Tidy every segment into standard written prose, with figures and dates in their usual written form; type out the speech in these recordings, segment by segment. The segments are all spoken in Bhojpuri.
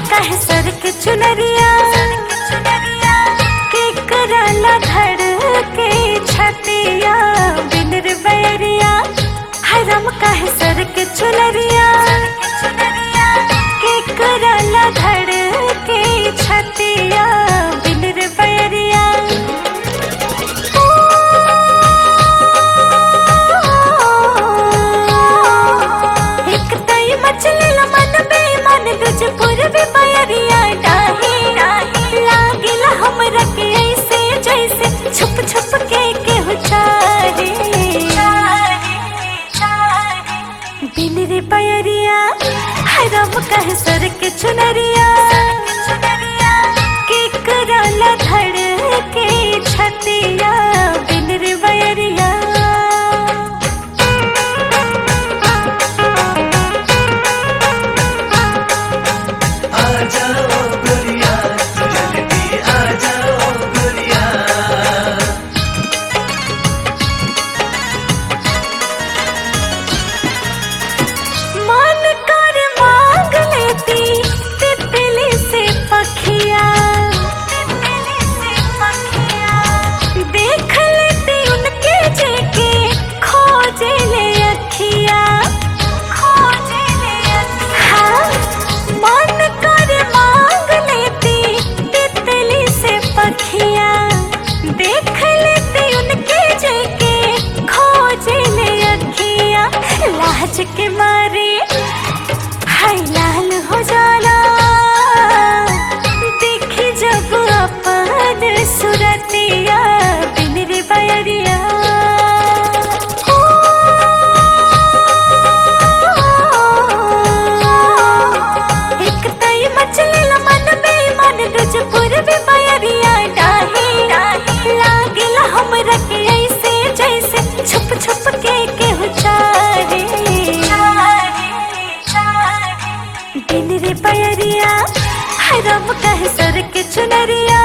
कहे सर के चुनरिया के करला धड़ के छतिया बिन रे बैरिया। हरम कहे सर के चुनरिया के करला धड़ के छतिया बिन रे बैरिया। एक तई मचले मन बेमन तुझ पूर्वी बैरिया डाही लागिला हमरा के ऐसे जैसे छुप छुप के हुचारे बिन रे बैरिया। हरम कहे सर के चुनरिया के करला धड़ के छतिया बिन रे बैरिया। मन कर मांग लेती तितली से पखिया देख लेती उनके जेके खोजे ले अखिया। हाँ, मन कर मांग लेती तितली से पखिया देख लेती उनके जेके खोजे ले अखिया। लाज के मारे हाय लाल हो जाला देखी जब अपन सुरतिया बिन रे बैरिया। एक तई मचले मन बेमन तुझ पूर्वी बैरिया डाही लागिला हमरा के ऐसे जैसे छुप छुप के हुचारे बिन रे बैरिया। हरम कहे सर के चुनरिया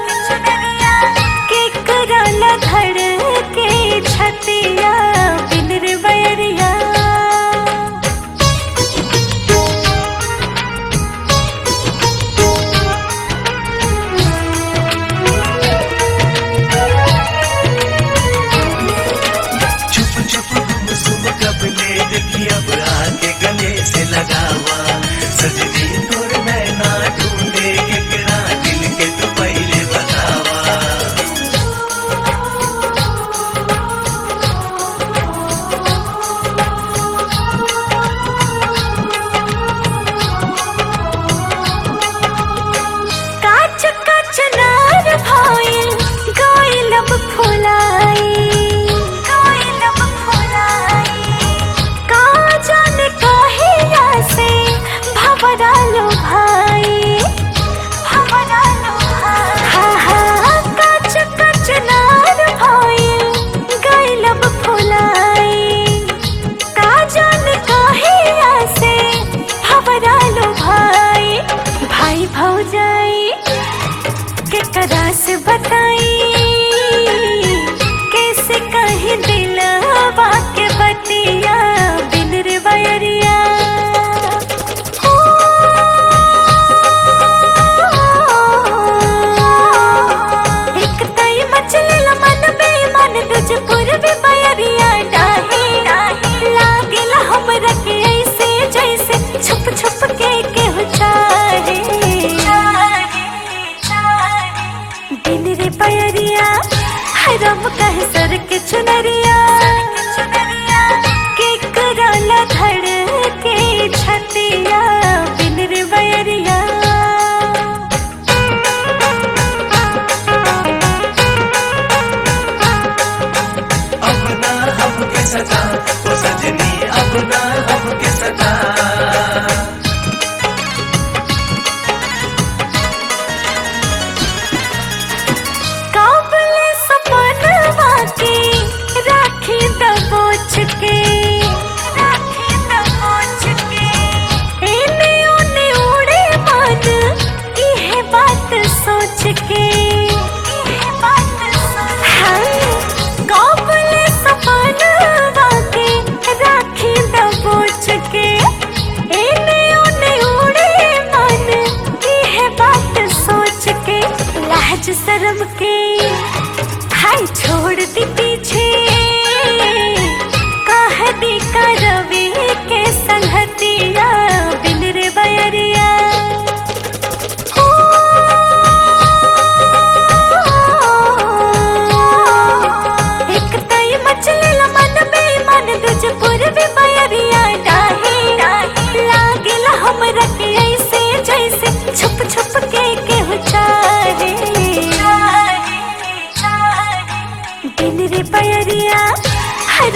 के करला धड़ के छतिया बिन रे बैरिया। चुप चुप गुमसुम कब ले देखी अब आके गले से लगावा सजनी तोर नैना ढूंढे केकरा दिल के तू पहले बतावा। काच काच नार भइल गइलब फुलाई का जाने कहिया से भवरालो भाई। हाँ हाँ काच काच नार भइल गइलब फुलाई का जाने कहिया से भवरालो भाई। भाई भौजाई के करा से बताई कैसे कहीं दिलवा के बतिया बिन रे बैरिया। एक तई मचले मन बेमन तुझ पूर्वी बैरिया डाही लागिला हमरा के ऐसे जैसे छुप छुप के हुचारे बिन रे बैरिया। हरम कहे सर के चुनरिया के करला धड़ के छतिया बिन रे बैरिया। अब ना हमके सता ओ सजनी अब ना हमके सता। काबले सपनवा के राखी दबोच के एने ओने उड़े मन इहे बात सोच के। हाँ, काबले सपनवा के राखी दबोच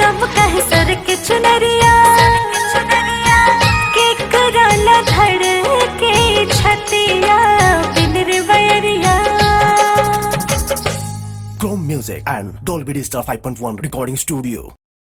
हरम कहे सर के चुनरिया के कराला धड़ के छतिया बिन रे Bairiya. Chrome Music and Dolby Digital 5.1 Recording Studio.